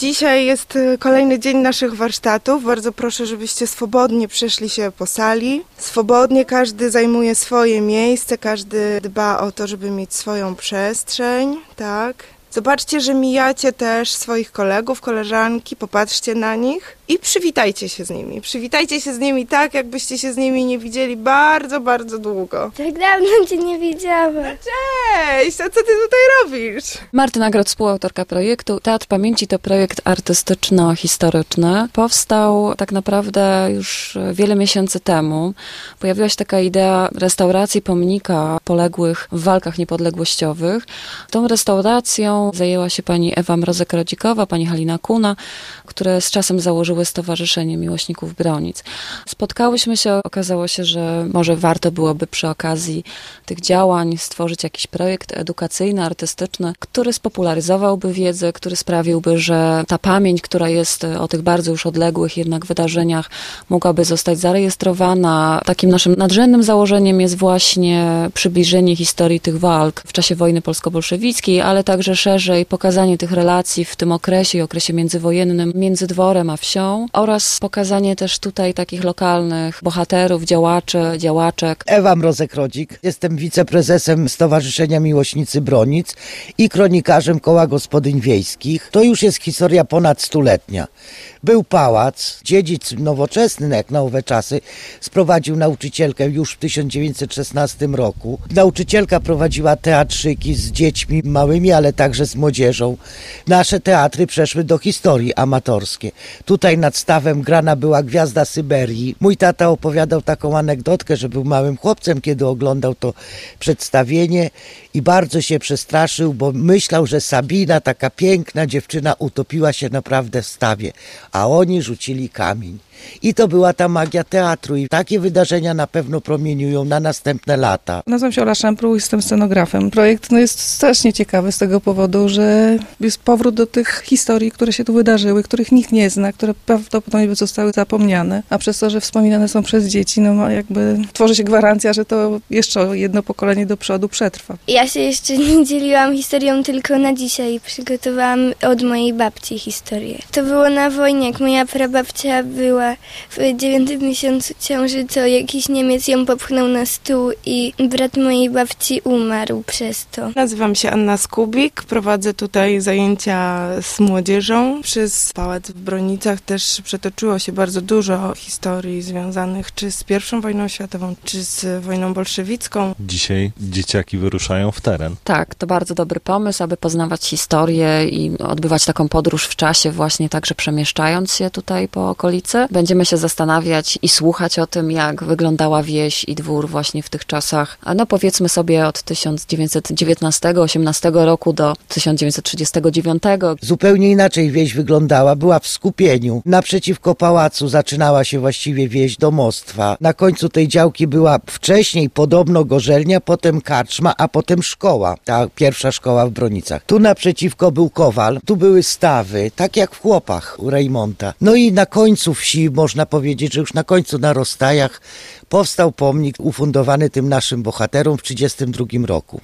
Dzisiaj jest kolejny dzień naszych warsztatów. Bardzo proszę, żebyście swobodnie przeszli się po sali. Swobodnie każdy zajmuje swoje miejsce, każdy dba o to, żeby mieć swoją przestrzeń, tak? Zobaczcie, że mijacie też swoich kolegów, koleżanki, popatrzcie na nich i przywitajcie się z nimi. Przywitajcie się z nimi tak, jakbyście się z nimi nie widzieli bardzo, bardzo długo. Tak dawno cię nie widziałam. Cześć, a co ty tutaj robisz? Martyna Groth, współautorka projektu. Teatr Pamięci to projekt artystyczno-historyczny. Powstał tak naprawdę już wiele miesięcy temu. Pojawiła się taka idea restauracji pomnika poległych w walkach niepodległościowych. Tą restauracją zajęła się pani Ewa Mrozek-Rodzikowa, pani Halina Kuna, które z czasem założyły Stowarzyszenie Miłośników Bronic. Spotkałyśmy się, okazało się, że może warto byłoby przy okazji tych działań stworzyć jakiś projekt edukacyjny, artystyczny, który spopularyzowałby wiedzę, który sprawiłby, że ta pamięć, która jest o tych bardzo już odległych jednak wydarzeniach, mogłaby zostać zarejestrowana. Takim naszym nadrzędnym założeniem jest właśnie przybliżenie historii tych walk w czasie wojny polsko-bolszewickiej, ale także szerzej pokazanie tych relacji w tym okresie i okresie międzywojennym między dworem a wsią oraz pokazanie też tutaj takich lokalnych bohaterów, działaczy, działaczek. Ewa Mrozek-Rodzik, jestem wiceprezesem Stowarzyszenia Miłośnicy Bronic i kronikarzem Koła Gospodyń Wiejskich. To już jest historia ponad stuletnia. Był pałac, dziedzic nowoczesny, jak na owe czasy, sprowadził nauczycielkę już w 1916 roku. Nauczycielka prowadziła teatrzyki z dziećmi małymi, ale także z młodzieżą. Nasze teatry przeszły do historii amatorskie. Tutaj nad stawem grana była Gwiazda Syberii. Mój tata opowiadał taką anegdotkę, że był małym chłopcem, kiedy oglądał to przedstawienie i bardzo się przestraszył, bo myślał, że Sabina, taka piękna dziewczyna, utopiła się naprawdę w stawie, a oni rzucili kamień. I to była ta magia teatru i takie wydarzenia na pewno promieniują na następne lata. Nazywam się Ola Szempru, jestem scenografem. Projekt jest strasznie ciekawy z tego powodu, że jest powrót do tych historii, które się tu wydarzyły, których nikt nie zna, które prawdopodobnie zostały zapomniane, a przez to, że wspominane są przez dzieci, no jakby tworzy się gwarancja, że to jeszcze jedno pokolenie do przodu przetrwa. Ja się jeszcze nie dzieliłam historią tylko na dzisiaj. Przygotowałam od mojej babci historię. To było na wojnie, jak moja prababcia była w 9. miesiącu ciąży, to jakiś Niemiec ją popchnął na stół i brat mojej babci umarł przez to. Nazywam się Anna Skubik, prowadzę tutaj zajęcia z młodzieżą. Przez pałac w Bronicach też przetoczyło się bardzo dużo historii związanych czy z I wojną światową, czy z wojną bolszewicką. Dzisiaj dzieciaki wyruszają w teren. Tak, to bardzo dobry pomysł, aby poznawać historię i odbywać taką podróż w czasie właśnie także przemieszczając się tutaj po okolicy. Będziemy się zastanawiać i słuchać o tym, jak wyglądała wieś i dwór właśnie w tych czasach, no powiedzmy sobie od 1919-18 roku do 1939. Zupełnie inaczej wieś wyglądała, była w skupieniu. Naprzeciwko pałacu zaczynała się właściwie wieś domostwa. Na końcu tej działki była wcześniej podobno gorzelnia, potem karczma, a potem szkoła. Ta pierwsza szkoła w Bronicach. Tu naprzeciwko był kowal, tu były stawy, tak jak w Chłopach u Rejmonta. No i na końcu wsi, można powiedzieć, że już na końcu na rozstajach powstał pomnik ufundowany tym naszym bohaterom w 1932 roku.